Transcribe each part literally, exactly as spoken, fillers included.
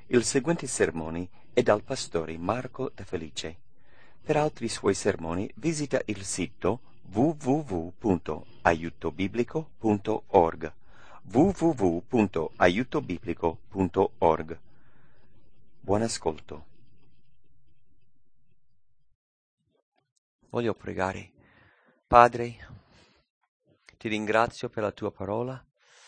Il seguente sermone è dal pastore Marco De Felice. Per altri suoi sermoni visita il sito w w w punto aiuto biblico punto org w w w punto aiuto biblico punto org. Buon ascolto. Voglio pregare. Padre, ti ringrazio per la tua parola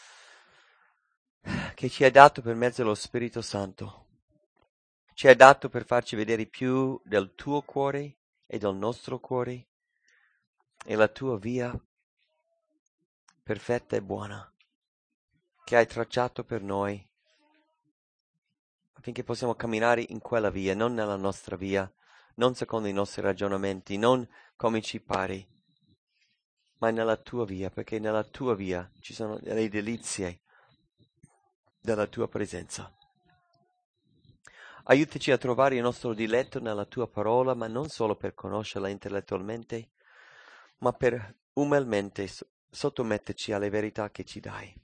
che ci hai dato per mezzo dello Spirito Santo. Ci hai dato per farci vedere più del tuo cuore e del nostro cuore e la tua via perfetta e buona che hai tracciato per noi, affinché possiamo camminare in quella via, non nella nostra via, non secondo i nostri ragionamenti, non come ci pare, ma nella tua via, perché nella tua via ci sono le delizie della tua presenza. Aiutaci a trovare il nostro diletto nella tua parola, ma non solo per conoscerla intellettualmente, ma per umilmente sottometterci alle verità che ci dai.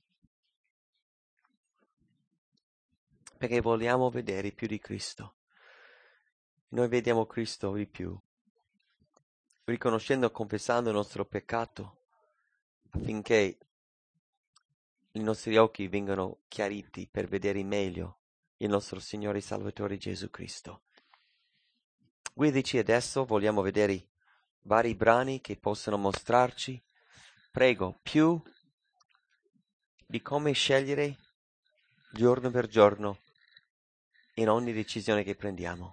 Perché vogliamo vedere più di Cristo. Noi vediamo Cristo di più, riconoscendo e confessando il nostro peccato, affinché i nostri occhi vengano chiariti per vedere meglio il nostro Signore e Salvatore Gesù Cristo. Guidaci adesso, vogliamo vedere vari brani che possono mostrarci, prego, più di come scegliere giorno per giorno in ogni decisione che prendiamo.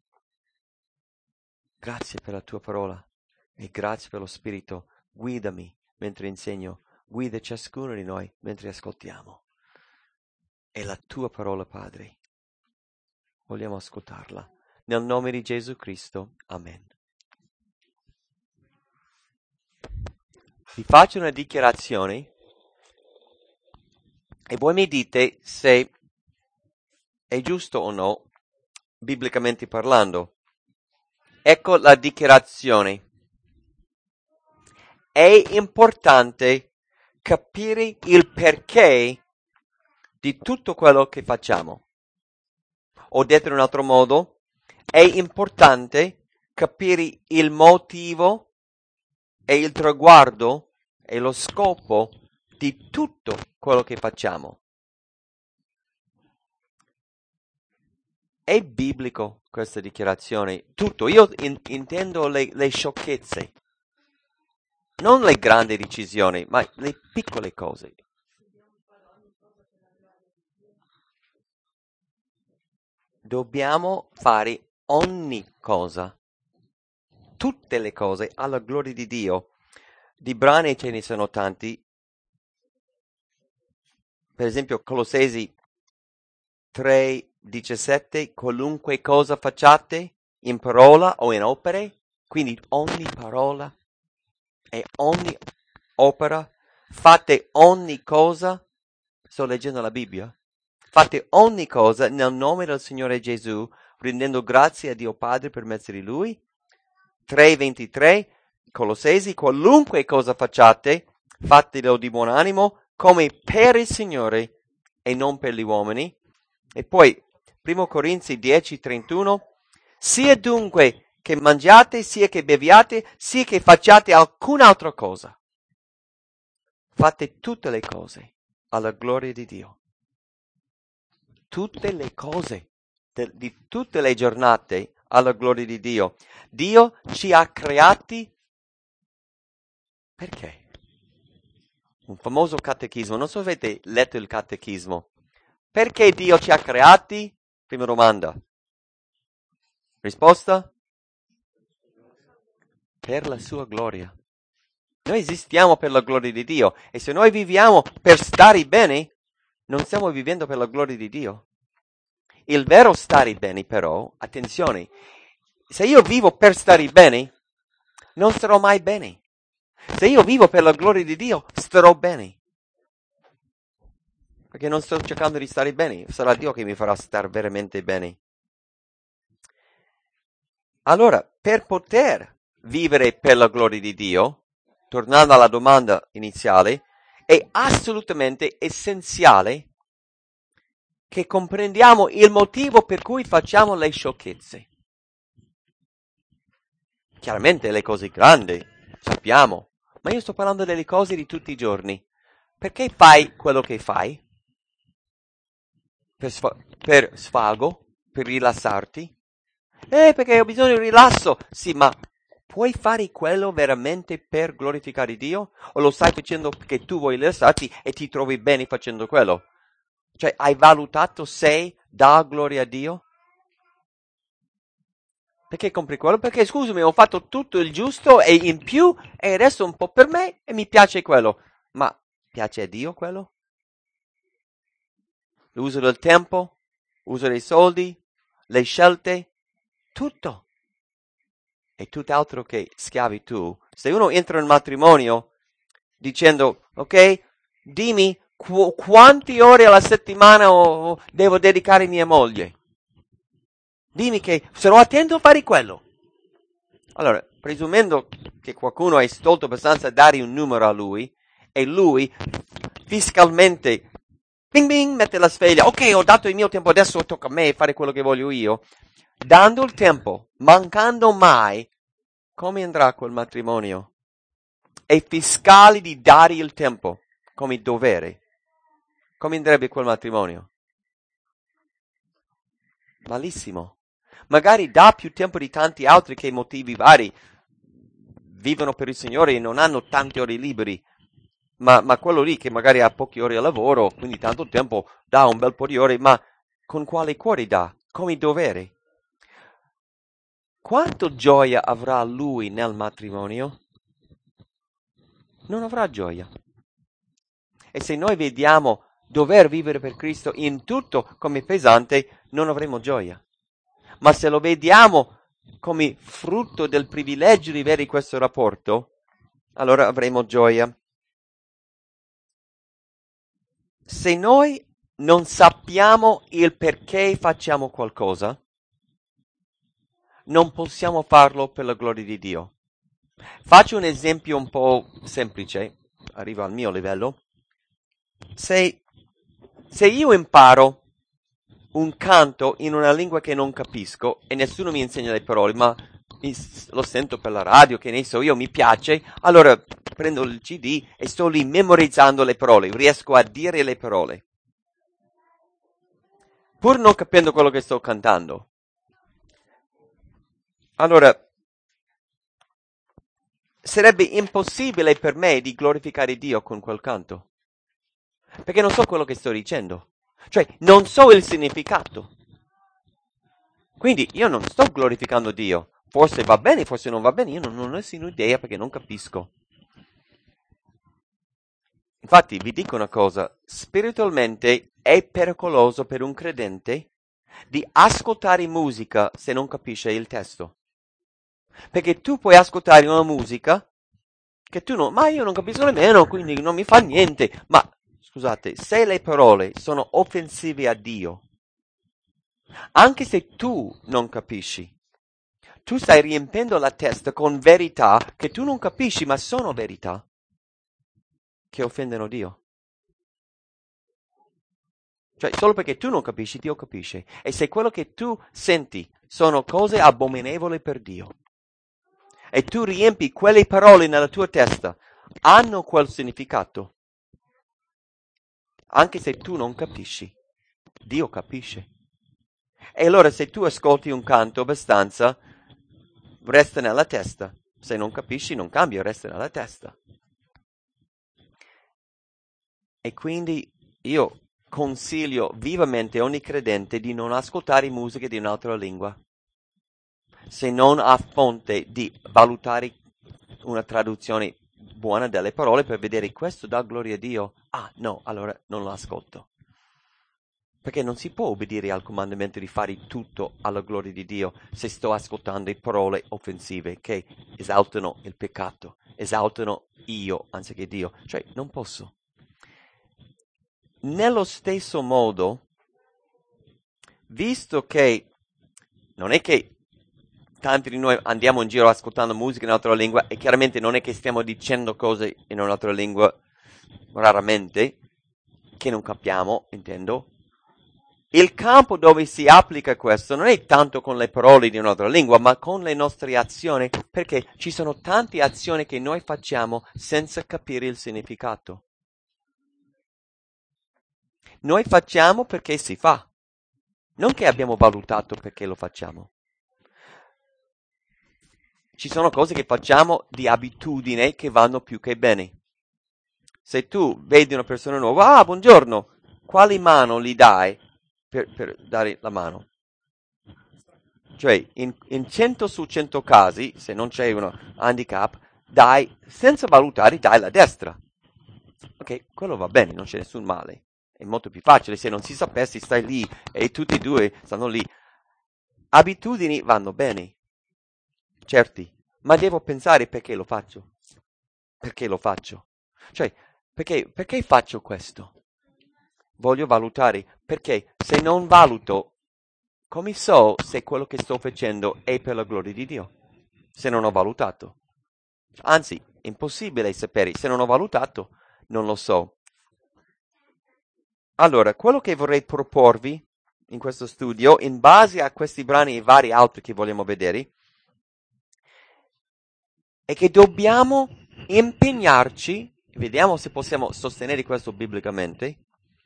Grazie per la tua parola e grazie per lo Spirito. Guidami mentre insegno, guida ciascuno di noi mentre ascoltiamo. È la tua parola, Padre. Vogliamo ascoltarla. Nel nome di Gesù Cristo. Amen. Vi faccio una dichiarazione e voi mi dite se è giusto o no, biblicamente parlando. Ecco la dichiarazione. È importante capire il perché di tutto quello che facciamo. O detto in un altro modo, è importante capire il motivo e il traguardo e lo scopo di tutto quello che facciamo. È biblico questa dichiarazione. Tutto. Io in, intendo le, le sciocchezze. Non le grandi decisioni, ma le piccole cose. Dobbiamo fare ogni cosa, tutte le cose alla gloria di Dio. Di brani ce ne sono tanti. Per esempio Colossesi tre diciassette, qualunque cosa facciate in parola o in opere, quindi ogni parola e ogni opera, fate ogni cosa, sto leggendo la Bibbia, fate ogni cosa nel nome del Signore Gesù, rendendo grazie a Dio Padre per mezzo di Lui. tre ventitré, Colossesi, qualunque cosa facciate, fatelo di buon animo, come per il Signore e non per gli uomini. E poi, primo Corinzi dieci trentuno, sia dunque che mangiate, sia che beviate, sia che facciate alcun'altra cosa. Fate tutte le cose alla gloria di Dio. Tutte le cose de, di tutte le giornate alla gloria di Dio. Dio ci ha creati perché? Un famoso catechismo, non so se avete letto il catechismo. Perché Dio ci ha creati? Prima domanda. Risposta? Per la sua gloria. Noi esistiamo per la gloria di Dio e se noi viviamo per stare bene, non stiamo vivendo per la gloria di Dio. Il vero stare bene però, attenzione, se io vivo per stare bene, non starò mai bene. Se io vivo per la gloria di Dio, starò bene. Perché non sto cercando di stare bene, sarà Dio che mi farà stare veramente bene. Allora, per poter vivere per la gloria di Dio, tornando alla domanda iniziale, è assolutamente essenziale che comprendiamo il motivo per cui facciamo le sciocchezze. Chiaramente le cose grandi, sappiamo, ma io sto parlando delle cose di tutti i giorni. Perché fai quello che fai? Per, sf- per sfago? Per rilassarti? Eh, perché ho bisogno di rilasso. Sì, ma puoi fare quello veramente per glorificare Dio? O lo stai facendo perché tu vuoi rilassarti e ti trovi bene facendo quello? Cioè, hai valutato se dà gloria a Dio? Perché compri quello? Perché, scusami, ho fatto tutto il giusto e in più e adesso un po' per me e mi piace quello. Ma piace a Dio quello? L'uso del tempo? L'uso dei soldi? Le scelte? Tutto. È tutt'altro che schiavitù. Se uno entra in matrimonio dicendo, ok, dimmi qu- quante ore alla settimana ho- devo dedicare a mia moglie. Dimmi che sarò attento a fare quello. Allora, presumendo che qualcuno è stolto abbastanza a dare un numero a lui, e lui fiscalmente, bing bing, mette la sveglia, ok, ho dato il mio tempo, adesso tocca a me fare quello che voglio io, dando il tempo, mancando mai, come andrà quel matrimonio? È fiscale di dare il tempo come dovere. Come andrebbe quel matrimonio? Malissimo. Magari dà più tempo di tanti altri che motivi vari vivono per il Signore e non hanno tante ore liberi, ma, ma quello lì che magari ha poche ore al lavoro, quindi tanto tempo, dà un bel po' di ore, ma con quale cuore dà? Come dovere? Quanto gioia avrà lui nel matrimonio? Non avrà gioia. E se noi vediamo dover vivere per Cristo in tutto come pesante, non avremo gioia. Ma se lo vediamo come frutto del privilegio di avere questo rapporto, allora avremo gioia. Se noi non sappiamo il perché facciamo qualcosa, non possiamo farlo per la gloria di Dio. Faccio un esempio un po' semplice, arrivo al mio livello. Se, se io imparo un canto in una lingua che non capisco e nessuno mi insegna le parole, ma lo sento per la radio, che ne so io, mi piace, allora prendo il C D e sto lì memorizzando le parole, riesco a dire le parole, pur non capendo quello che sto cantando. Allora, sarebbe impossibile per me di glorificare Dio con quel canto, perché non so quello che sto dicendo, cioè non so il significato. Quindi io non sto glorificando Dio. Forse va bene, forse non va bene, io non, non ho nessuna idea perché non capisco. Infatti vi dico una cosa, spiritualmente è pericoloso per un credente di ascoltare musica se non capisce il testo. Perché tu puoi ascoltare una musica che tu non, ma io non capisco nemmeno, quindi non mi fa niente. Ma scusate, se le parole sono offensive a Dio, anche se tu non capisci, tu stai riempendo la testa con verità che tu non capisci, ma sono verità che offendono Dio. Cioè, solo perché tu non capisci, Dio capisce. E se quello che tu senti sono cose abominevoli per Dio, e tu riempi quelle parole nella tua testa, hanno quel significato, anche se tu non capisci, Dio capisce. E allora se tu ascolti un canto abbastanza, resta nella testa. Se non capisci, non cambia, resta nella testa. E quindi io consiglio vivamente a ogni credente di non ascoltare musica di un'altra lingua, se non a fonte di valutare una traduzione buona delle parole per vedere questo dà gloria a Dio. Ah, no, allora non lo ascolto. Perché non si può obbedire al comandamento di fare tutto alla gloria di Dio se sto ascoltando parole offensive che esaltano il peccato, esaltano io anziché Dio. Cioè, non posso. Nello stesso modo, visto che non è che tanti di noi andiamo in giro ascoltando musica in un'altra lingua e chiaramente non è che stiamo dicendo cose in un'altra lingua raramente, che non capiamo, intendo, Il campo dove si applica questo non è tanto con le parole di un'altra lingua, ma con le nostre azioni, perché ci sono tante azioni che noi facciamo senza capire il significato. Noi facciamo perché si fa, non che abbiamo valutato perché lo facciamo. Ci sono cose che facciamo di abitudine che vanno più che bene. Se tu vedi una persona nuova, ah, buongiorno, quali mano gli dai per, per dare la mano? Cioè, in, in cento su cento casi, se non c'è uno handicap, dai, senza valutare, dai la destra. Ok, quello va bene, non c'è nessun male. È molto più facile, se non si sapessi, stai lì e tutti e due stanno lì. Abitudini vanno bene, certi, ma devo pensare perché lo faccio. Perché lo faccio? Cioè, perché, perché faccio questo? Voglio valutare, perché se non valuto, come so se quello che sto facendo è per la gloria di Dio? Se non ho valutato. Anzi, è impossibile sapere, se non ho valutato, non lo so. Allora, quello che vorrei proporvi in questo studio, in base a questi brani e vari altri che vogliamo vedere, è che dobbiamo impegnarci, vediamo se possiamo sostenere questo biblicamente,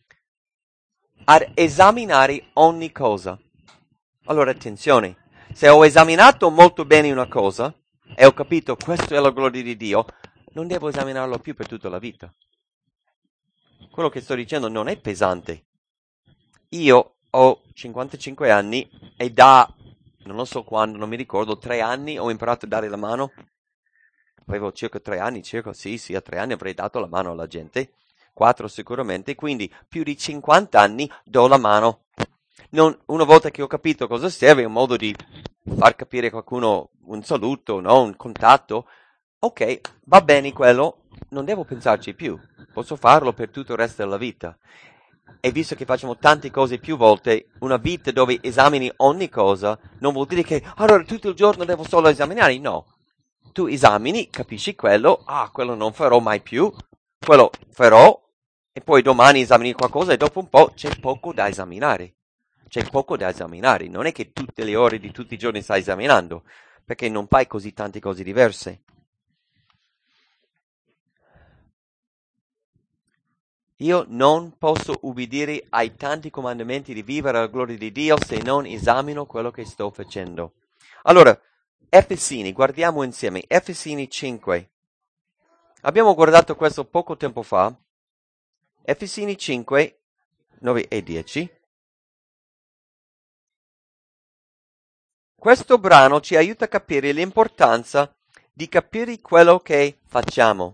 ad esaminare ogni cosa. Allora, attenzione, se ho esaminato molto bene una cosa e ho capito questa è la gloria di Dio, non devo esaminarlo più per tutta la vita. Quello che sto dicendo non è pesante. Io ho cinquantacinque anni e da, non lo so quando, non mi ricordo, tre anni ho imparato a dare la mano. Avevo circa tre anni, circa, sì, sì, a tre anni avrei dato la mano alla gente. Quattro sicuramente, quindi più di cinquanta anni do la mano. Non, una volta che ho capito cosa serve, un modo di far capire a qualcuno un saluto, no? Un contatto, ok, va bene quello, non devo pensarci più, posso farlo per tutto il resto della vita. E visto che facciamo tante cose più volte, una vita dove esamini ogni cosa, non vuol dire che allora tutto il giorno devo solo esaminare, no. Tu esamini, capisci quello, ah, quello non farò mai più, quello farò, e poi domani esamini qualcosa e dopo un po' c'è poco da esaminare. C'è poco da esaminare, non è che tutte le ore di tutti i giorni stai esaminando, perché non fai così tante cose diverse. Io non posso ubbidire ai tanti comandamenti di vivere alla gloria di Dio se non esamino quello che sto facendo. Allora, Efesini, guardiamo insieme, Efesini cinque. Abbiamo guardato questo poco tempo fa. Efesini cinque, nove e dieci. Questo brano ci aiuta a capire l'importanza di capire quello che facciamo.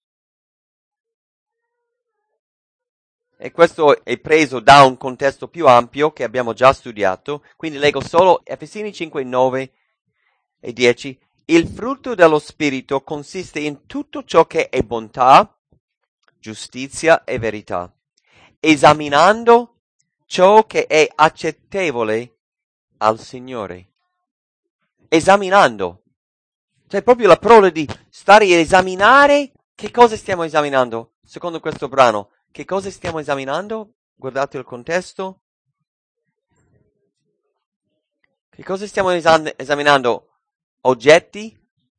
E questo è preso da un contesto più ampio che abbiamo già studiato, quindi leggo solo Efesini cinque, nove e dieci. Il frutto dello Spirito consiste in tutto ciò che è bontà, giustizia e verità, esaminando ciò che è accettevole al Signore. Esaminando. Cioè proprio la parola di stare a esaminare. Che cosa stiamo esaminando? Secondo questo brano, che cosa stiamo esaminando? Guardate il contesto. Che cosa stiamo esam- esaminando? Oggetti?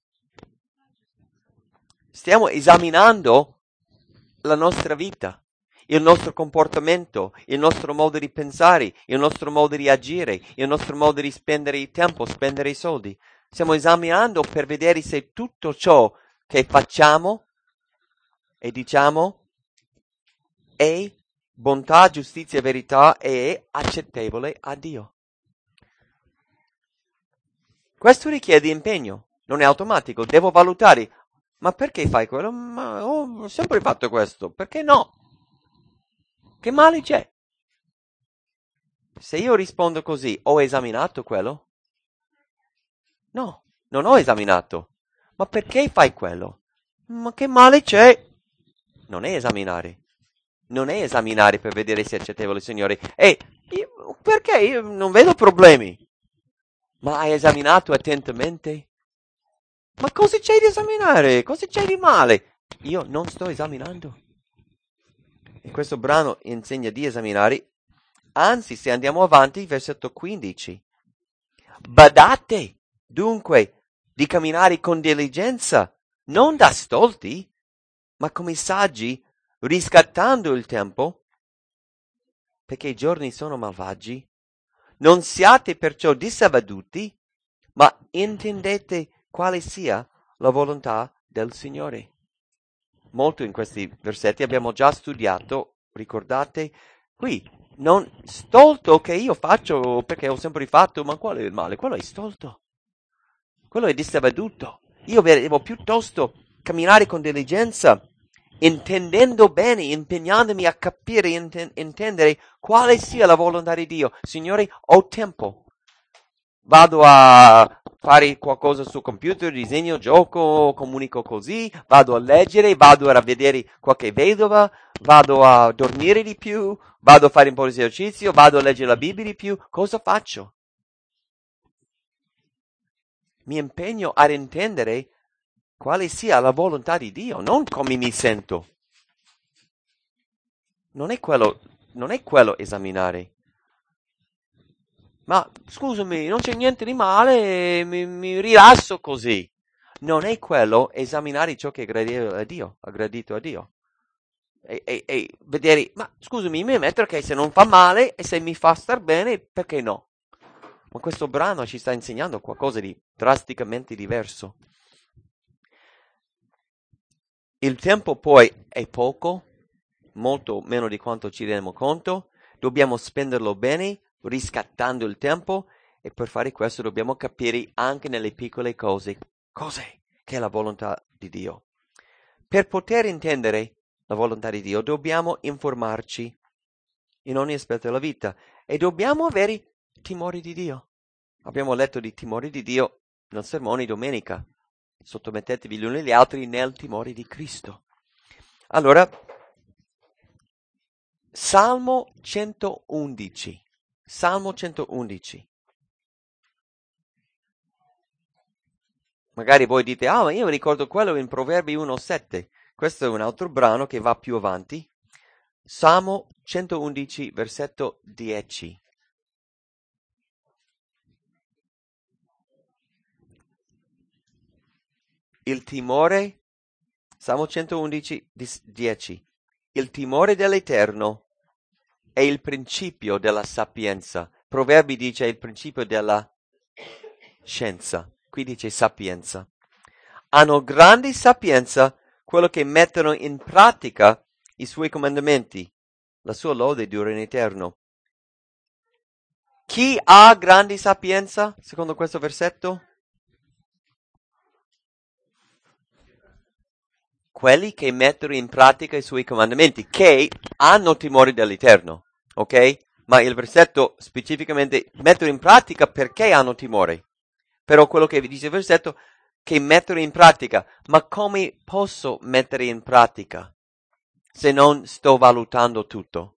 Stiamo esaminando la nostra vita, il nostro comportamento, il nostro modo di pensare, il nostro modo di agire, il nostro modo di spendere il tempo, spendere i soldi. Stiamo esaminando per vedere se tutto ciò che facciamo e diciamo è bontà, giustizia e verità e è accettevole a Dio. Questo richiede impegno, non è automatico, devo valutare. Ma perché fai quello? Ma ho sempre fatto questo, perché no? Che male c'è? Se io rispondo così, ho esaminato quello? No, non ho esaminato. Ma perché fai quello? Ma che male c'è? Non è esaminare. Non è esaminare per vedere se è accettevole il Signore. E io, perché? Io non vedo problemi. Ma hai esaminato attentamente? Ma cosa c'è di esaminare? Cosa c'è di male? Io non sto esaminando. E questo brano insegna di esaminare. Anzi, se andiamo avanti, versetto quindici. Badate, dunque, di camminare con diligenza, non da stolti, ma come saggi, riscattando il tempo, perché i giorni sono malvagi. Non siate perciò disavveduti, ma intendete quale sia la volontà del Signore. Molto in questi versetti abbiamo già studiato, ricordate? Qui, non stolto che io faccio perché ho sempre fatto, ma qual è il male? Quello è stolto. Quello è disavveduto. Io devo piuttosto camminare con diligenza, intendendo bene, impegnandomi a capire, inten- intendere quale sia la volontà di Dio. Signore, ho tempo. Vado a fare qualcosa sul computer, disegno, gioco, comunico così, vado a leggere, vado a vedere qualche vedova, vado a dormire di più, vado a fare un po' di esercizio, vado a leggere la Bibbia di più. Cosa faccio? Mi impegno ad intendere quale sia la volontà di Dio, non come mi sento. Non è quello, non è quello esaminare. Ma scusami, non c'è niente di male, mi, mi rilasso così. Non è quello esaminare ciò che è gradito a Dio, aggradito a Dio. E, e, e vedere, ma scusami, mi metto che se non fa male e se mi fa star bene, perché no? Ma questo brano ci sta insegnando qualcosa di drasticamente diverso. Il tempo poi è poco, molto meno di quanto ci rendiamo conto. Dobbiamo spenderlo bene, riscattando il tempo, e per fare questo dobbiamo capire anche nelle piccole cose cos'è che è la volontà di Dio. Per poter intendere la volontà di Dio dobbiamo informarci in ogni aspetto della vita e dobbiamo avere timore di Dio. Abbiamo letto di timore di Dio nel sermone di domenica. Sottomettetevi gli uni agli altri nel timore di Cristo. Allora, Salmo centoundici. Salmo centoundici. Magari voi dite, ah, ma io ricordo quello in Proverbi uno sette. Questo è un altro brano che va più avanti. Salmo centoundici, versetto dieci. Il timore, Salmo centoundici, dieci. Il timore dell'Eterno è il principio della sapienza. Proverbi dice il principio della scienza. Qui dice sapienza. Hanno grande sapienza quello che mettono in pratica i suoi comandamenti. La sua lode dura in eterno. Chi ha grande sapienza, secondo questo versetto? Quelli che mettono in pratica i suoi comandamenti, che hanno timore dell'Eterno, ok? Ma il versetto specificamente mettono in pratica perché hanno timore. Però quello che dice il versetto, che mettono in pratica. Ma come posso mettere in pratica se non sto valutando tutto?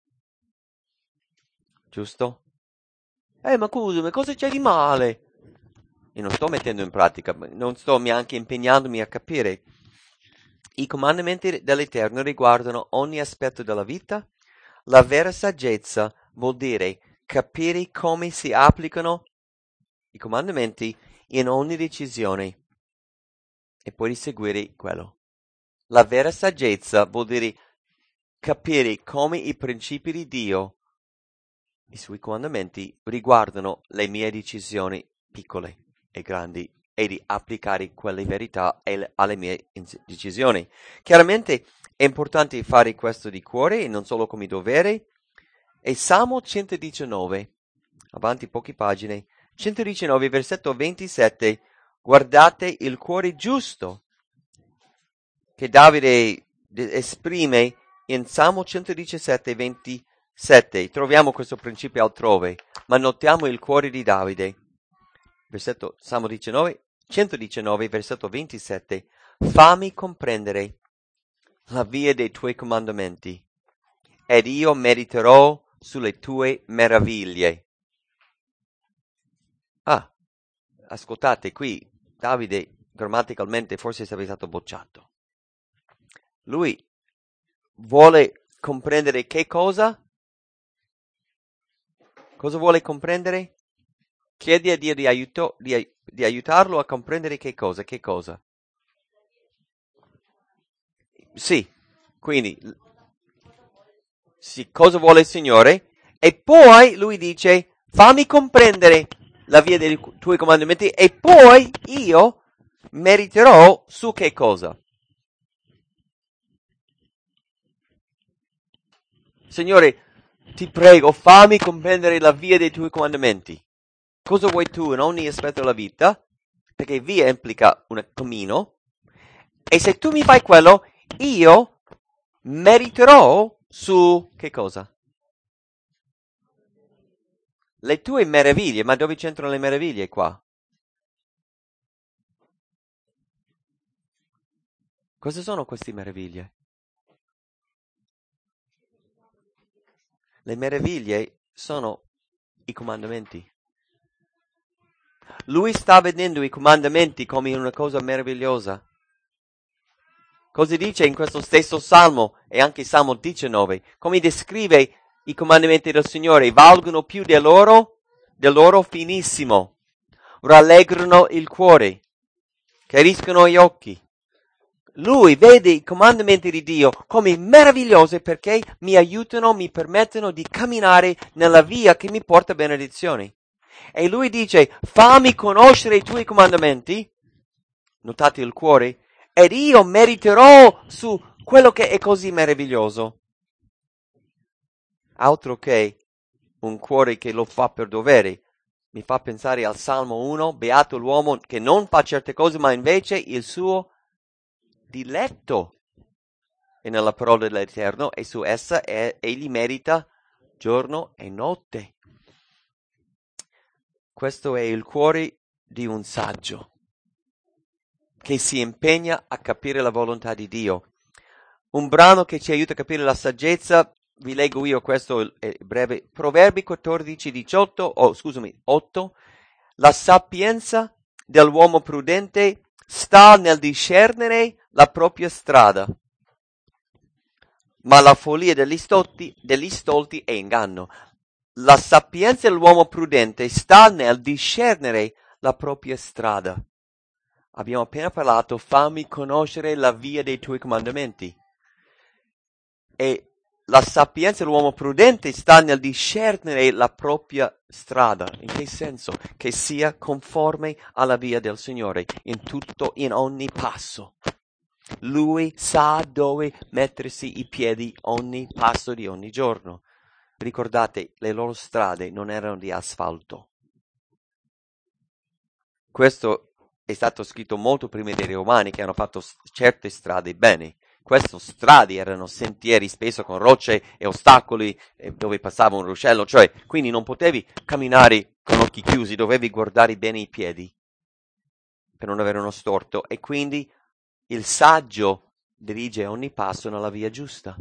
Giusto? Eh, ma scusami, cosa c'è di male? Io non sto mettendo in pratica, non sto neanche impegnandomi a capire. I comandamenti dell'Eterno riguardano ogni aspetto della vita. La vera saggezza vuol dire capire come si applicano i comandamenti in ogni decisione e poi seguire quello. La vera saggezza vuol dire capire come i principi di Dio, i suoi comandamenti, riguardano le mie decisioni piccole e grandi e di applicare quelle verità alle mie decisioni. Chiaramente è importante fare questo di cuore e non solo come dovere. E Salmo centodiciannove, avanti poche pagine, centodiciannove, versetto ventisette, guardate il cuore giusto che Davide esprime in Salmo centodiciassette, ventisette. Troviamo questo principio altrove, ma notiamo il cuore di Davide. Versetto Salmo diciannove, centodiciannove, versetto ventisette. Fammi comprendere la via dei tuoi comandamenti, ed io mediterò sulle tue meraviglie. Ah, ascoltate, qui Davide grammaticalmente forse sarebbe stato bocciato. Lui vuole comprendere che cosa? Cosa vuole comprendere? Chiedi a Dio di, aiuto, di, di aiutarlo a comprendere che cosa? Che cosa? Sì, quindi sì, cosa vuole il Signore? E poi lui dice, fammi comprendere la via dei tuoi comandamenti e poi io meriterò su che cosa? Signore, ti prego, fammi comprendere la via dei tuoi comandamenti. Cosa vuoi tu in ogni aspetto della vita? Perché via implica un cammino. E se tu mi fai quello, io meriterò su che cosa? Le tue meraviglie. Ma dove c'entrano le meraviglie qua? Cosa sono queste meraviglie? Le meraviglie sono i comandamenti. Lui sta vedendo i comandamenti come una cosa meravigliosa. Cosa dice in questo stesso Salmo e anche Salmo diciannove? Come descrive i comandamenti del Signore? Valgono più dell'oro, dell'oro finissimo. Rallegrano il cuore, chiariscono gli occhi. Lui vede i comandamenti di Dio come meravigliosi perché mi aiutano, mi permettono di camminare nella via che mi porta a benedizioni. E lui dice, fammi conoscere i tuoi comandamenti, notate il cuore, ed io meriterò su quello che è così meraviglioso. Altro che un cuore che lo fa per dovere. Mi fa pensare al Salmo uno, beato l'uomo che non fa certe cose, ma invece il suo diletto è nella parola dell'Eterno e su essa è, egli merita giorno e notte. Questo è il cuore di un saggio che si impegna a capire la volontà di Dio. Un brano che ci aiuta a capire la saggezza, vi leggo io questo è breve, Proverbi quattordici diciotto, o oh, scusami, otto, la sapienza dell'uomo prudente sta nel discernere la propria strada, ma la follia degli stolti, degli stolti è inganno. La sapienza dell'uomo prudente sta nel discernere la propria strada. Abbiamo appena parlato, fammi conoscere la via dei tuoi comandamenti. E la sapienza dell'uomo prudente sta nel discernere la propria strada. In che senso? Che sia conforme alla via del Signore in tutto, in ogni passo. Lui sa dove mettersi i piedi ogni passo di ogni giorno. Ricordate, le loro strade non erano di asfalto. Questo è stato scritto molto prima dei Romani che hanno fatto certe strade bene. Queste strade erano sentieri spesso con rocce e ostacoli eh, dove passava un ruscello, cioè quindi non potevi camminare con occhi chiusi, dovevi guardare bene i piedi per non avere uno storto e quindi il saggio dirige ogni passo nella via giusta.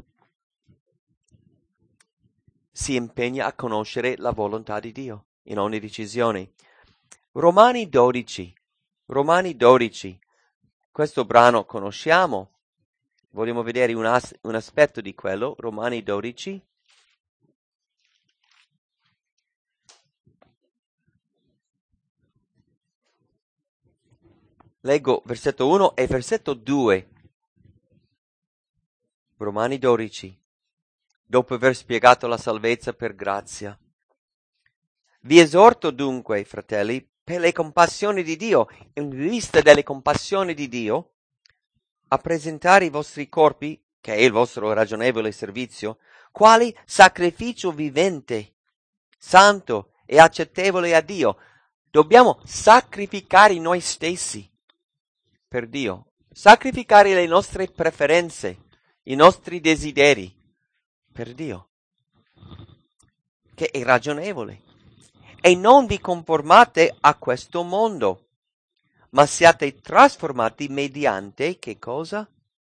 Si impegna a conoscere la volontà di Dio in ogni decisione. Romani dodici. Romani dodici. Questo brano conosciamo. Vogliamo vedere un, as- un aspetto di quello. Romani dodici. Leggo versetto uno e versetto due. Romani dodici. Dopo aver spiegato la salvezza per grazia. Vi esorto dunque, fratelli, per le compassioni di Dio, in vista delle compassioni di Dio, a presentare i vostri corpi, che è il vostro ragionevole servizio, quali sacrificio vivente, santo e accettevole a Dio. Dobbiamo sacrificare noi stessi per Dio, sacrificare le nostre preferenze, i nostri desideri per Dio, che è ragionevole. E non vi conformate a questo mondo, ma siate trasformati mediante che cosa?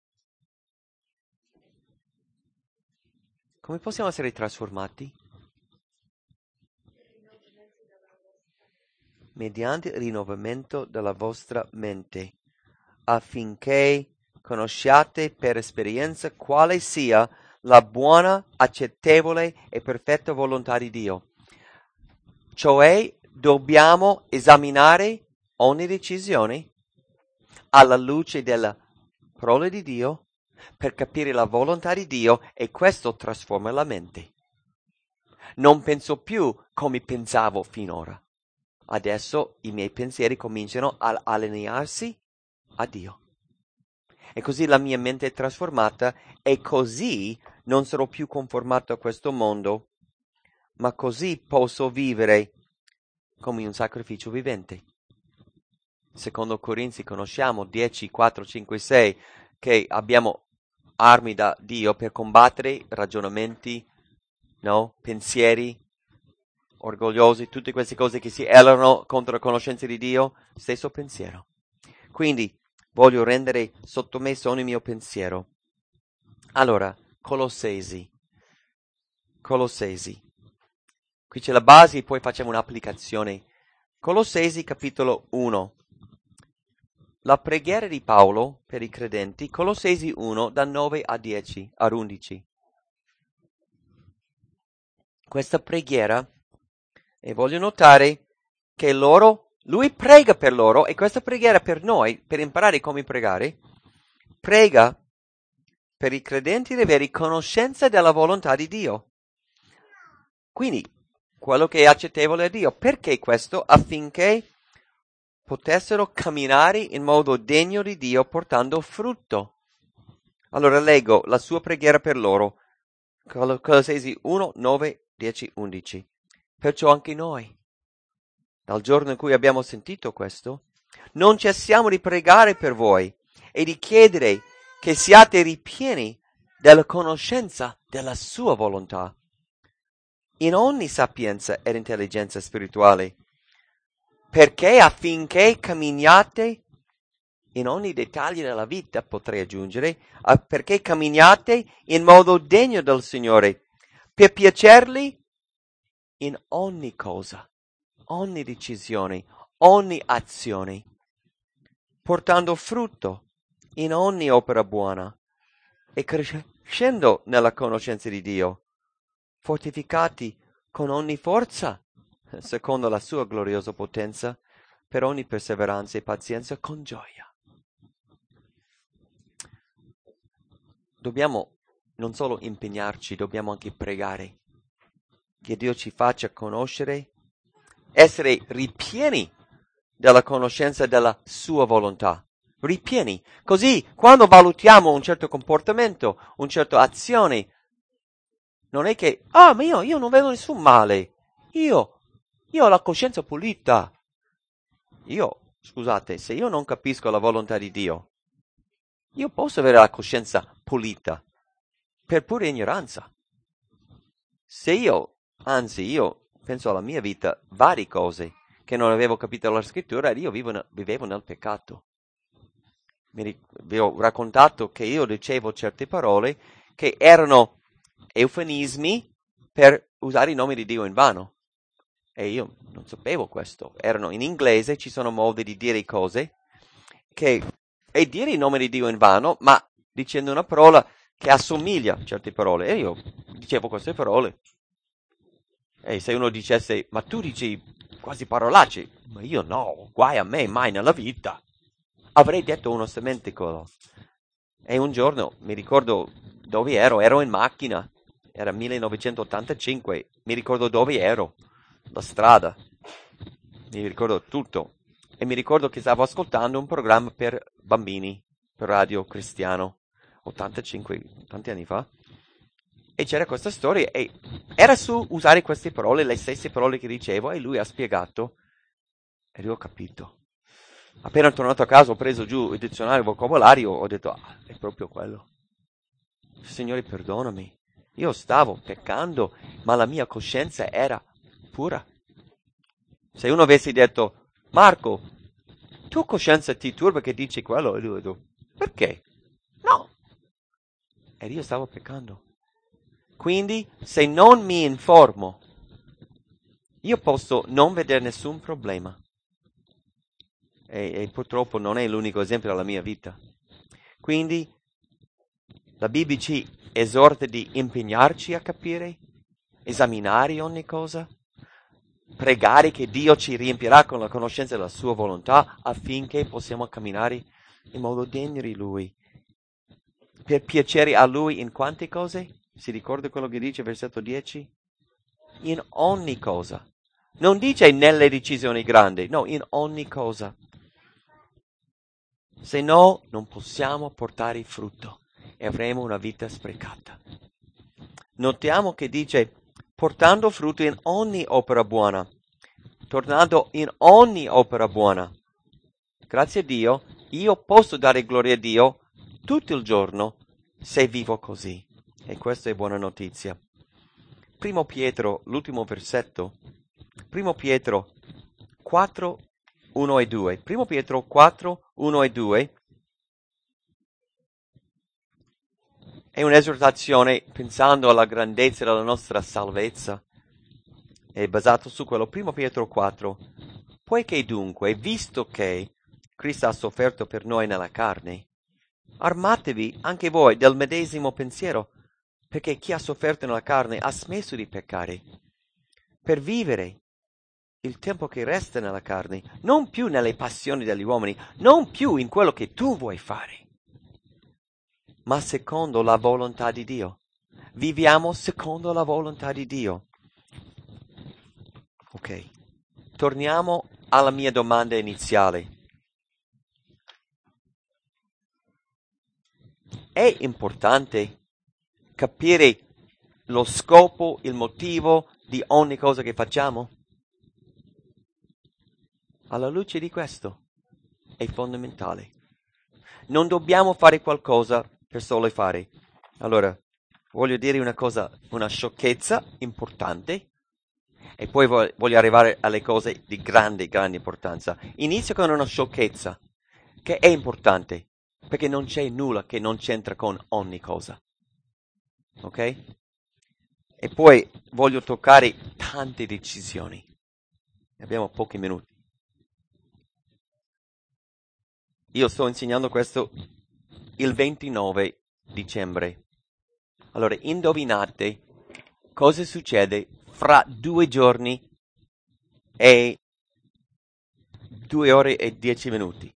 Come possiamo essere trasformati? Mediante il rinnovamento della vostra mente, affinché conosciate per esperienza quale sia la buona, accettevole e perfetta volontà di Dio. Cioè dobbiamo esaminare ogni decisione alla luce della parola di Dio per capire la volontà di Dio, e questo trasforma la mente. Non penso più come pensavo finora. Adesso i miei pensieri cominciano ad allinearsi a Dio. E così la mia mente è trasformata, e così non sarò più conformato a questo mondo, ma così posso vivere come un sacrificio vivente. Secondo Corinzi conosciamo dieci, quattro, cinque, sei, che abbiamo armi da Dio per combattere ragionamenti, no? Pensieri orgogliosi, tutte queste cose che si elevano contro la conoscenza di Dio, stesso pensiero. Quindi voglio rendere sottomesso ogni mio pensiero. Allora, Colossesi. Colossesi. Qui c'è la base e poi facciamo un'applicazione. Colossesi capitolo uno. La preghiera di Paolo per i credenti, Colossesi uno, da nove a dieci, a undici. Questa preghiera, e voglio notare che loro, lui prega per loro, e questa preghiera per noi, per imparare come pregare, prega per i credenti di avere conoscenza della volontà di Dio. Quindi, quello che è accettevole a Dio. Perché questo? Affinché potessero camminare in modo degno di Dio, portando frutto. Allora leggo la sua preghiera per loro. Colossesi uno, nove, dieci, undici. Perciò anche noi, dal giorno in cui abbiamo sentito questo, non cessiamo di pregare per voi e di chiedere che siate ripieni della conoscenza della sua volontà, in ogni sapienza ed intelligenza spirituale, perché affinché camminiate in ogni dettaglio della vita, potrei aggiungere, perché camminiate in modo degno del Signore, per piacerli in ogni cosa, ogni decisione, ogni azione, portando frutto in ogni opera buona e crescendo nella conoscenza di Dio, fortificati con ogni forza, secondo la sua gloriosa potenza, per ogni perseveranza e pazienza con gioia. Dobbiamo non solo impegnarci, dobbiamo anche pregare che Dio ci faccia conoscere, essere ripieni della conoscenza della sua volontà. Ripieni. Così, quando valutiamo un certo comportamento, una certa azione, non è che, ah, ma io, io non vedo nessun male. Io, io ho la coscienza pulita. Io, scusate, se io non capisco la volontà di Dio, io posso avere la coscienza pulita per pura ignoranza. Se io, anzi, io penso alla mia vita, varie cose che non avevo capito la scrittura, io vivo, vivevo nel peccato. Mi, vi ho raccontato che io dicevo certe parole che erano eufemismi per usare il nome di Dio in vano. E io non sapevo questo. Erano in inglese, ci sono modi di dire cose che e dire il nome di Dio in vano, ma dicendo una parola che assomiglia a certe parole. E io dicevo queste parole. E se uno dicesse, ma tu dici quasi parolacce, ma io no, guai a me, mai nella vita. Avrei detto onestamente quello. E un giorno, mi ricordo dove ero, ero in macchina, era millenovecentottantacinque, mi ricordo dove ero, la strada, mi ricordo tutto. E mi ricordo che stavo ascoltando un programma per bambini, per Radio Cristiano, ottantacinque, tanti anni fa. E c'era questa storia, e era su usare queste parole, le stesse parole che dicevo, e lui ha spiegato, e io ho capito. Appena tornato a casa ho preso giù il dizionario vocabolario, ho detto, ah, è proprio quello. Signore, perdonami, io stavo peccando, ma la mia coscienza era pura. Se uno avesse detto, Marco, tu coscienza ti turba che dici quello? E lui ha detto, perché? No. Ed io stavo peccando. Quindi, se non mi informo, io posso non vedere nessun problema. E, e purtroppo non è l'unico esempio della mia vita. Quindi, la Bibbia ci esorta di impegnarci a capire, esaminare ogni cosa, pregare che Dio ci riempirà con la conoscenza della sua volontà affinché possiamo camminare in modo degno di Lui. Per piacere a Lui in quante cose? Si ricorda quello che dice versetto dieci? In ogni cosa. Non dice nelle decisioni grandi, no, in ogni cosa. Se no, non possiamo portare frutto e avremo una vita sprecata. Notiamo che dice, portando frutto in ogni opera buona, tornando in ogni opera buona. Grazie a Dio, io posso dare gloria a Dio tutto il giorno se vivo così. E questa è buona notizia. Primo Pietro, l'ultimo versetto. Primo Pietro quattro, uno e due. Primo Pietro quattro, uno e due. È un'esortazione pensando alla grandezza della nostra salvezza. È basato su quello. Primo Pietro quattro. Poiché dunque, visto che Cristo ha sofferto per noi nella carne, armatevi anche voi del medesimo pensiero, perché chi ha sofferto nella carne ha smesso di peccare, per vivere il tempo che resta nella carne, non più nelle passioni degli uomini, non più in quello che tu vuoi fare, ma secondo la volontà di Dio. Viviamo secondo la volontà di Dio. Ok, torniamo alla mia domanda iniziale. È importante capire lo scopo, il motivo di ogni cosa che facciamo? Alla luce di questo è fondamentale. Non dobbiamo fare qualcosa per solo fare. Allora, voglio dire una cosa, una sciocchezza importante, e poi voglio arrivare alle cose di grande, grande importanza. Inizio con una sciocchezza, che è importante, perché non c'è nulla che non c'entra con ogni cosa. Ok? E poi voglio toccare tante decisioni. Abbiamo pochi minuti. Io sto insegnando questo il ventinove dicembre. Allora, indovinate cosa succede fra due giorni e due ore e dieci minuti.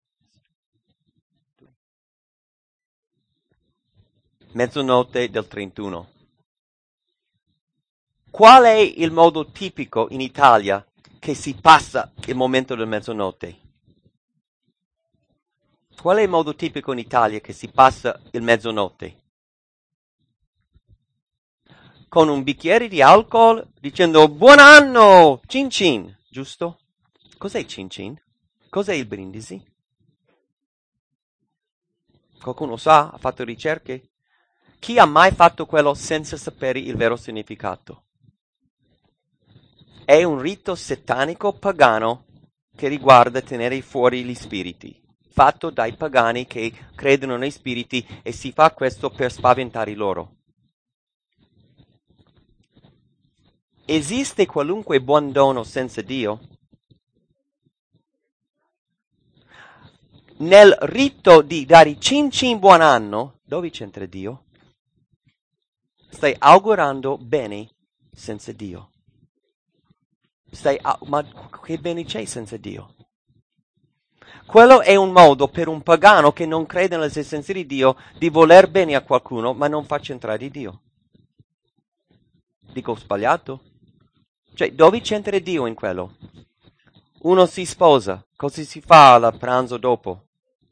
Mezzanotte del trentuno. Qual è il modo tipico in Italia che si passa il momento del mezzanotte? Qual è il modo tipico in Italia che si passa il mezzanotte? Con un bicchiere di alcol dicendo buon anno, cin cin, giusto? Cos'è cin cin? Cos'è il brindisi? Qualcuno sa? Ha fatto ricerche? Chi ha mai fatto quello senza sapere il vero significato? È un rito satanico pagano che riguarda tenere fuori gli spiriti, fatto dai pagani che credono nei spiriti, e si fa questo per spaventare loro. Esiste qualunque buon dono senza Dio? Nel rito di dare cin cin buon anno, dove c'entra Dio? Stai augurando bene senza Dio. Stai a- ma che bene c'è senza Dio? Quello è un modo per un pagano che non crede nell'esistenza di Dio di voler bene a qualcuno, ma non fa centrare Dio. Dico sbagliato? Cioè, dove c'entra Dio in quello? Uno si sposa, cosa si fa al pranzo dopo?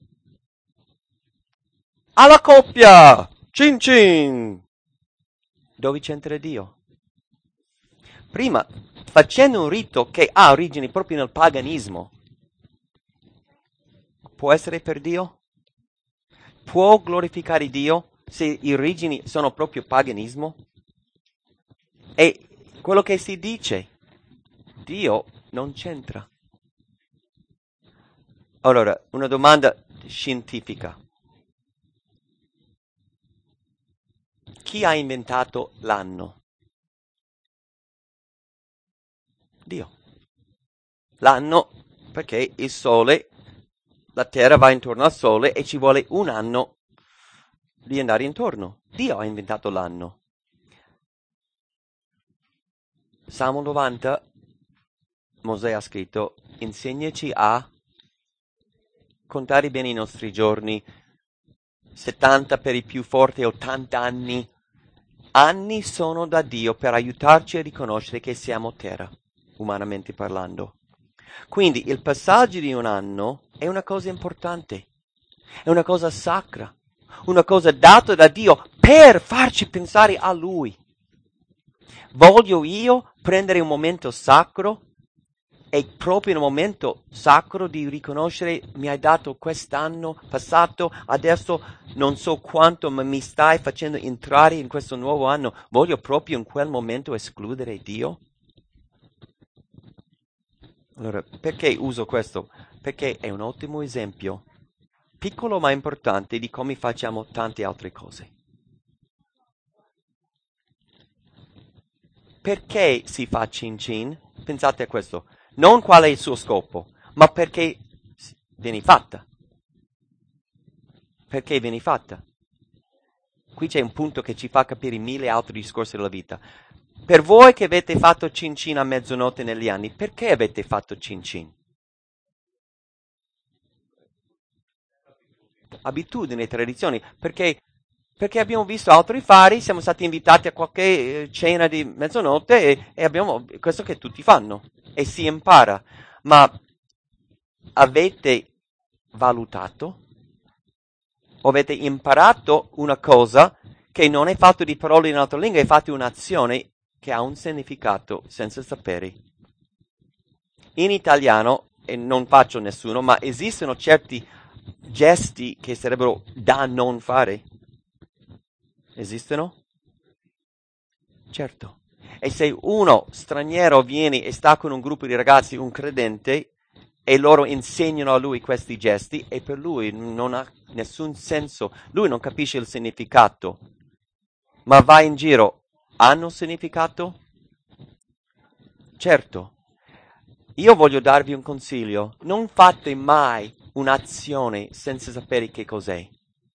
Alla coppia! Cin cin! Dove c'entra Dio? Prima, facendo un rito che ha origini proprio nel paganismo, può essere per Dio? Può glorificare Dio se le origini sono proprio paganismo? E quello che si dice, Dio non c'entra. Allora, una domanda scientifica. Chi ha inventato l'anno? Dio. L'anno perché il Sole, la Terra va intorno al Sole e ci vuole un anno di andare intorno. Dio ha inventato l'anno. Salmo novanta Mosè ha scritto, insegnaci a contare bene i nostri giorni, settanta per i più forti, ottanta anni. Anni sono da Dio per aiutarci a riconoscere che siamo terra, umanamente parlando. Quindi il passaggio di un anno è una cosa importante, è una cosa sacra, una cosa data da Dio per farci pensare a Lui. Voglio io prendere un momento sacro e proprio in un momento sacro di riconoscere mi hai dato quest'anno passato, adesso non so quanto, ma mi stai facendo entrare in questo nuovo anno. Voglio proprio in quel momento escludere Dio? Allora, perché uso questo? Perché è un ottimo esempio, piccolo ma importante, di come facciamo tante altre cose. Perché si fa cin cin? Pensate a questo. Non qual è il suo scopo, ma perché viene fatta. Perché viene fatta. Qui c'è un punto che ci fa capire mille altri discorsi della vita. Per voi che avete fatto cin cin a mezzanotte negli anni, perché avete fatto cin cin? Abitudini, tradizioni, perché, perché abbiamo visto altri fari, siamo stati invitati a qualche eh, cena di mezzanotte e, e abbiamo questo che tutti fanno e si impara. Ma avete valutato o avete imparato una cosa che non è fatto di parole in un'altra lingua, è fatto un'azione che ha un significato senza sapere. In italiano, e non faccio nessuno, ma esistono certi gesti che sarebbero da non fare. Esistono? Certo. E se uno straniero viene e sta con un gruppo di ragazzi, un credente, e loro insegnano a lui questi gesti, e per lui non ha nessun senso, lui non capisce il significato, ma va in giro, hanno significato? Certo. Io voglio darvi un consiglio, non fate mai un'azione senza sapere che cos'è.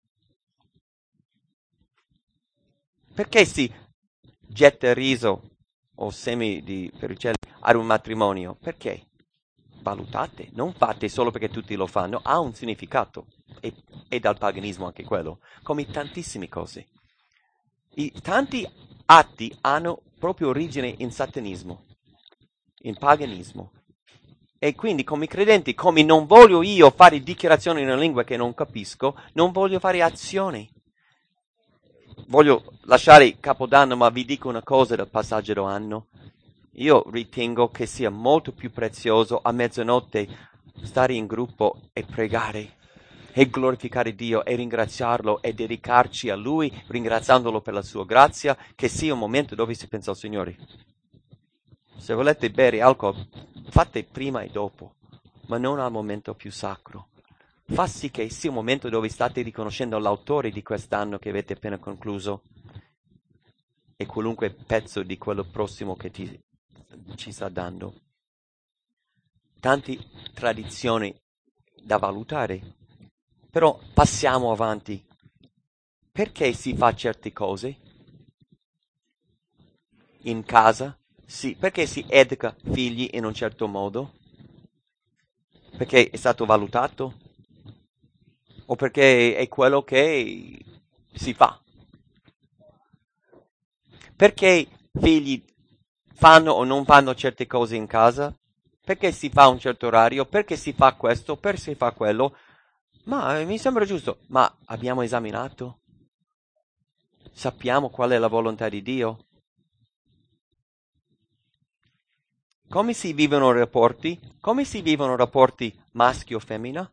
Perché si getta riso o semi di pericelli ad un matrimonio? Perché? Valutate, non fate solo perché tutti lo fanno, ha un significato. E, e dal paganismo anche quello, come tantissime cose. I, tanti atti hanno proprio origine in satanismo, in paganismo. E quindi come credenti, come non voglio io fare dichiarazioni in una lingua che non capisco, non voglio fare azioni. Voglio lasciare Capodanno, ma vi dico una cosa del passaggio d'anno. Io ritengo che sia molto più prezioso a mezzanotte stare in gruppo e pregare e glorificare Dio e ringraziarlo e dedicarci a Lui, ringraziandolo per la sua grazia, che sia un momento dove si pensa al Signore. Se volete bere alcol, fate prima e dopo, ma non al momento più sacro. Fa sì che sia un momento dove state riconoscendo l'autore di quest'anno che avete appena concluso e qualunque pezzo di quello prossimo che ti, ci sta dando. Tante tradizioni da valutare, però passiamo avanti. Perché si fa certe cose? In casa? Sì. Perché si educa figli in un certo modo? Perché è stato valutato? O perché è quello che si fa? Perché figli fanno o non fanno certe cose in casa? Perché si fa un certo orario? Perché si fa questo? Perché si fa quello? Ma eh, mi sembra giusto. Ma abbiamo esaminato? Sappiamo qual è la volontà di Dio? Come si vivono rapporti? Come si vivono rapporti maschio-femmina?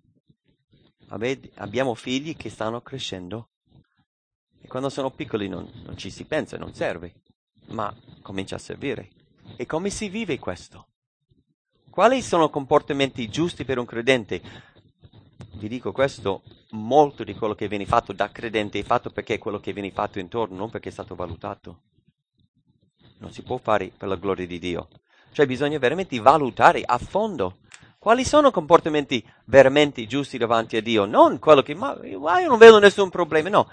Abbiamo figli che stanno crescendo e quando sono piccoli non, non ci si pensa, non serve, ma comincia a servire. E come si vive questo? Quali sono comportamenti giusti per un credente? Vi dico questo, molto di quello che viene fatto da credente è fatto perché è quello che viene fatto intorno, non perché è stato valutato. Non si può fare per la gloria di Dio. Cioè bisogna veramente valutare a fondo quali sono comportamenti veramente giusti davanti a Dio, non quello che, ma io non vedo nessun problema, no.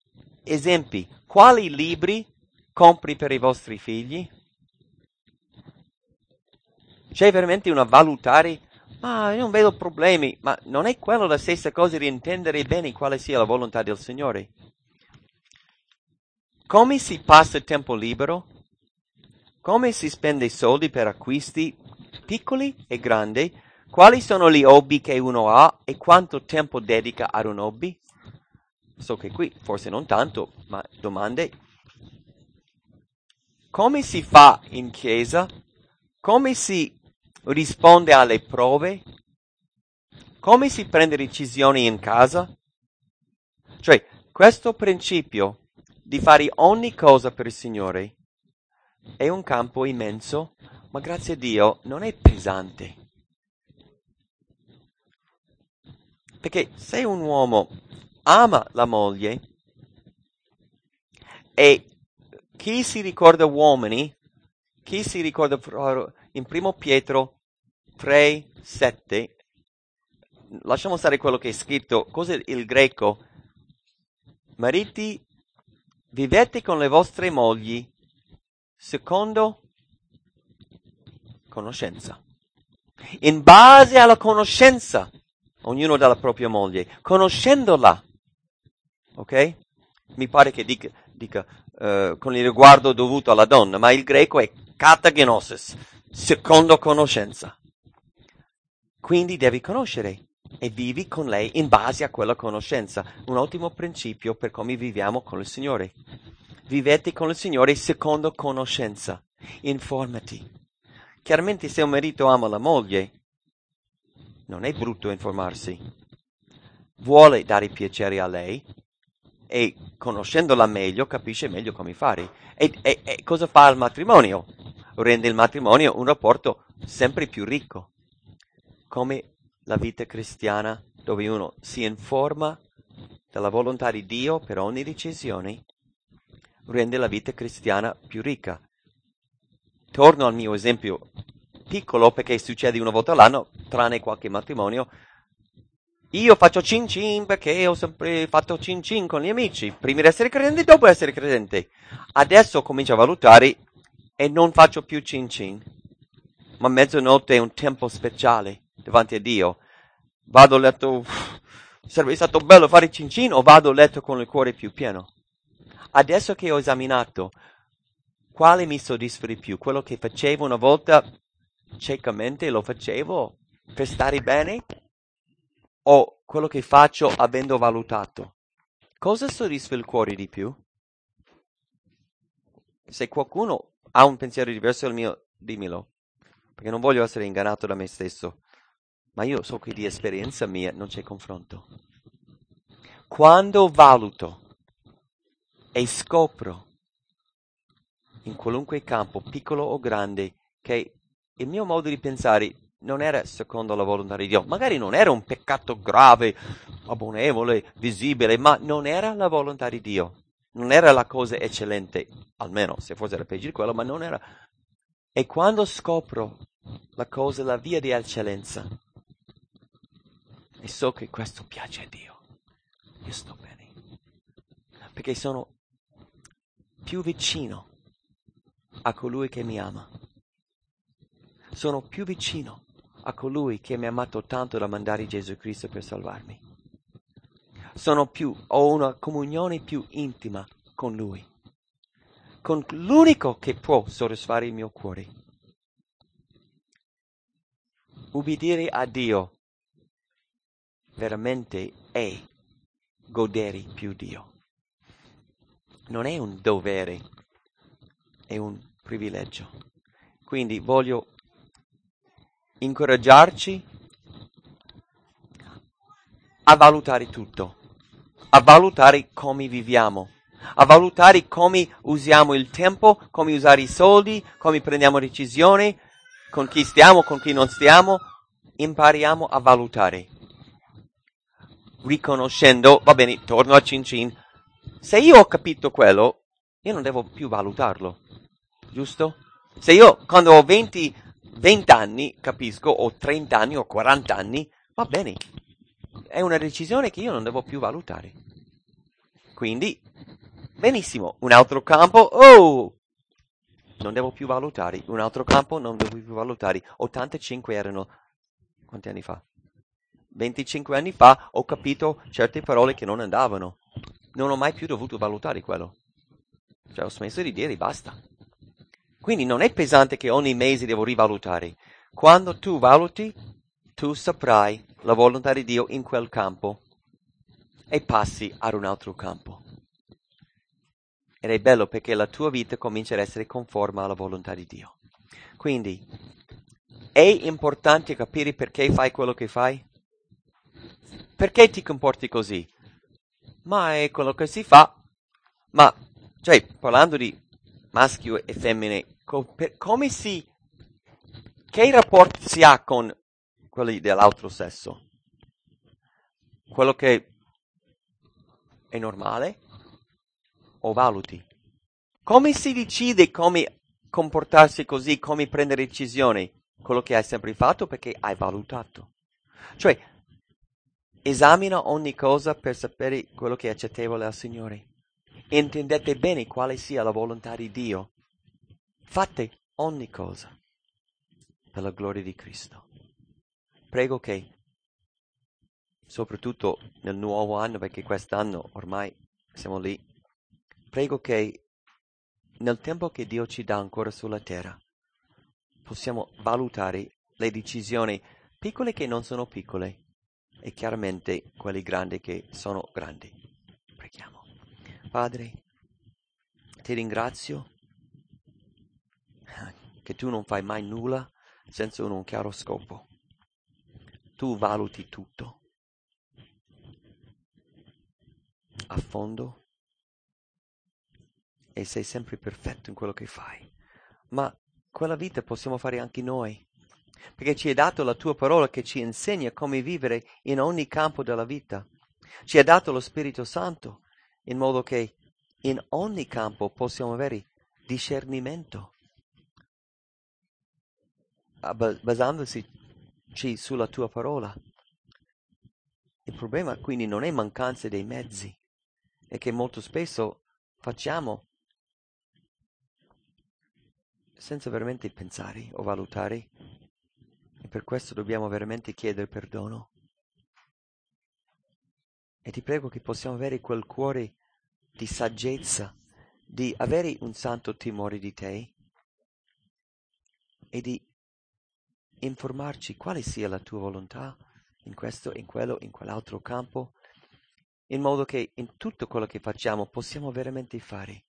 Esempi, quali libri compri per i vostri figli? C'è veramente una valutare, ma io non vedo problemi, ma non è quello la stessa cosa di intendere bene quale sia la volontà del Signore. Come si passa tempo libero? Come si spende soldi per acquisti piccoli e grandi? Quali sono gli hobby che uno ha e quanto tempo dedica ad un hobby? So che qui forse non tanto, ma domande. Come si fa in chiesa? Come si risponde alle prove? Come si prende decisioni in casa? Cioè, questo principio di fare ogni cosa per il Signore è un campo immenso, ma grazie a Dio non è pesante. Perché se un uomo ama la moglie, e chi si ricorda uomini, chi si ricorda in primo Pietro tre, sette, lasciamo stare quello che è scritto, cos'è il greco? Mariti, vivete con le vostre mogli secondo conoscenza. In base alla conoscenza, ognuno della propria moglie, conoscendola. Ok? Mi pare che dica, dica uh, con il riguardo dovuto alla donna, ma il greco è katagenosis, secondo conoscenza. Quindi devi conoscere e vivi con lei in base a quella conoscenza. Un ottimo principio per come viviamo con il Signore. Vivete con il Signore secondo conoscenza. Informati. Chiaramente se un marito ama la moglie, non è brutto informarsi. Vuole dare piacere a lei e conoscendola meglio capisce meglio come fare. E, e, e cosa fa il matrimonio? Rende il matrimonio un rapporto sempre più ricco. Come la vita cristiana, dove uno si informa della volontà di Dio per ogni decisione, rende la vita cristiana più ricca. Torno al mio esempio piccolo, perché succede una volta all'anno, tranne qualche matrimonio. Io faccio cin cin perché ho sempre fatto cin cin con gli amici, prima di essere credente e dopo essere credente. Adesso comincio a valutare e non faccio più cin cin, ma mezzanotte è un tempo speciale davanti a Dio. Vado a letto, sarebbe stato bello fare cin cin, o vado a letto con il cuore più pieno? Adesso che ho esaminato quale mi soddisfa di più, quello che facevo una volta ciecamente, lo facevo per stare bene, o quello che faccio avendo valutato? Cosa soddisfa il cuore di più? Se qualcuno ha un pensiero diverso dal mio, dimmelo, perché non voglio essere ingannato da me stesso. Ma io so che di esperienza mia non c'è confronto. Quando valuto e scopro in qualunque campo, piccolo o grande, che il mio modo di pensare non era secondo la volontà di Dio, magari non era un peccato grave, abbonevole, visibile, ma non era la volontà di Dio, non era la cosa eccellente, almeno se fosse era peggio di quello, ma non era. E quando scopro la cosa, la via di eccellenza, e so che questo piace a Dio, io sto bene, perché sono più vicino a colui che mi ama. Sono più vicino a colui che mi ha amato tanto da mandare Gesù Cristo per salvarmi. Sono più, ho una comunione più intima con Lui, con l'unico che può soddisfare il mio cuore. Ubbidire a Dio veramente è godere più Dio. Non è un dovere, è un privilegio. Quindi voglio incoraggiarci a valutare tutto, a valutare come viviamo, a valutare come usiamo il tempo, come usare i soldi, come prendiamo decisioni, con chi stiamo, con chi non stiamo. Impariamo a valutare, riconoscendo, va bene, torno a cin cin, se io ho capito quello, io non devo più valutarlo, giusto? Se io quando ho venti, venti anni capisco, o trenta anni o quaranta anni, va bene, è una decisione che io non devo più valutare. Quindi, benissimo, un altro campo, oh, non devo più valutare, un altro campo non devo più valutare. ottantacinque erano, quanti anni fa? venticinque anni fa ho capito certe parole che non andavano. Non ho mai più dovuto valutare quello. Cioè ho smesso di dire basta. Quindi non è pesante che ogni mese devo rivalutare. Quando tu valuti, tu saprai la volontà di Dio in quel campo e passi ad un altro campo. Ed è bello perché la tua vita comincia ad essere conforme alla volontà di Dio. Quindi è importante capire perché fai quello che fai. Perché ti comporti così? Ma è quello che si fa. Ma, cioè, parlando di maschio e femmine, co- per- come si... Che rapporti si ha con quelli dell'altro sesso? Quello che è normale? O valuti? Come si decide come comportarsi così, come prendere decisioni? Quello che hai sempre fatto perché hai valutato. Cioè, esamina ogni cosa per sapere quello che è accettevole al Signore. Intendete bene quale sia la volontà di Dio. Fate ogni cosa per la gloria di Cristo. Prego che, soprattutto nel nuovo anno, perché quest'anno ormai siamo lì, prego che nel tempo che Dio ci dà ancora sulla terra, possiamo valutare le decisioni piccole che non sono piccole e chiaramente quelle grandi che sono grandi. Preghiamo. Padre, ti ringrazio che tu non fai mai nulla senza un chiaro scopo. Tu valuti tutto a fondo e sei sempre perfetto in quello che fai. Ma quella vita possiamo fare anche noi, perché ci hai dato la tua parola che ci insegna come vivere in ogni campo della vita. Ci hai dato lo Spirito Santo in modo che in ogni campo possiamo avere discernimento, basandosi sulla tua parola. Il problema quindi non è mancanza dei mezzi, è che molto spesso facciamo senza veramente pensare o valutare, e per questo dobbiamo veramente chiedere perdono. E ti prego che possiamo avere quel cuore di saggezza, di avere un santo timore di te e di informarci quale sia la tua volontà in questo, in quello, in quell'altro campo, in modo che in tutto quello che facciamo possiamo veramente fare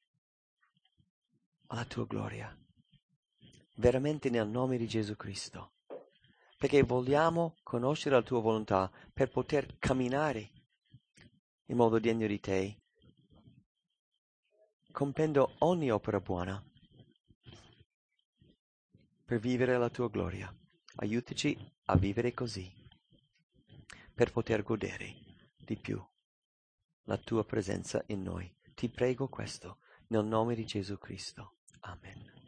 alla tua gloria, veramente nel nome di Gesù Cristo, perché vogliamo conoscere la tua volontà per poter camminare in modo degno di te, compiendo ogni opera buona per vivere la tua gloria. Aiutaci a vivere così, per poter godere di più la tua presenza in noi. Ti prego questo, nel nome di Gesù Cristo. Amen.